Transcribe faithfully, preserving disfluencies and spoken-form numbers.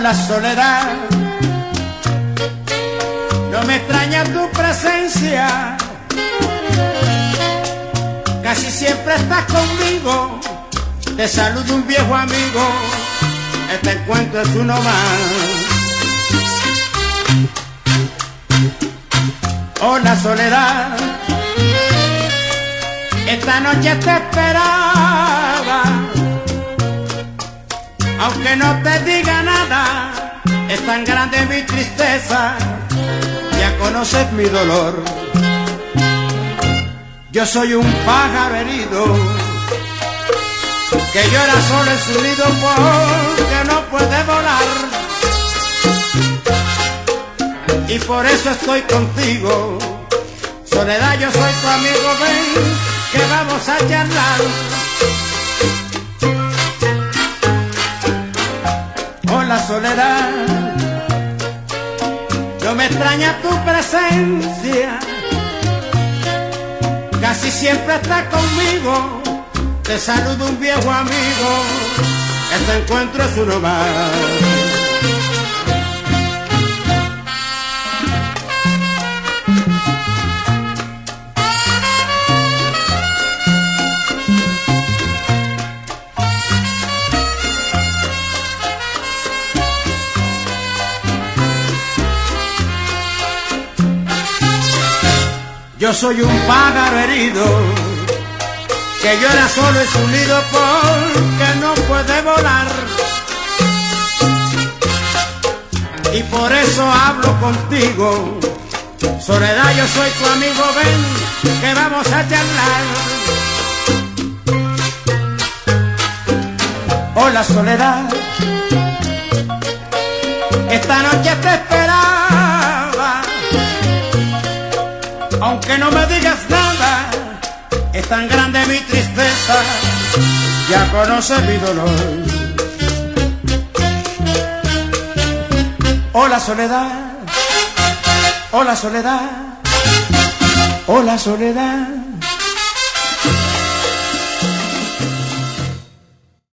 Hola soledad, no me extraña tu presencia, casi siempre estás conmigo, te saluda un viejo amigo, este encuentro es uno más. Hola soledad, esta noche te esperaba, aunque no te diga nada, es tan grande mi tristeza, ya conoces mi dolor. Yo soy un pájaro herido, que llora solo en su nido porque no puede volar. Y por eso estoy contigo, soledad, yo soy tu amigo, ven, que vamos a charlar. Hola soledad, no me extraña tu presencia, casi siempre estás conmigo, te saludo un viejo amigo, este encuentro es uno más. Yo soy un pájaro herido, que llora solo en su nido porque no puede volar. Y por eso hablo contigo, soledad, yo soy tu amigo, ven, que vamos a charlar. Hola soledad, esta noche te esperaba, aunque no me digas nada, es tan grande mi tristeza, ya conoces mi dolor. Hola soledad, hola soledad, hola soledad.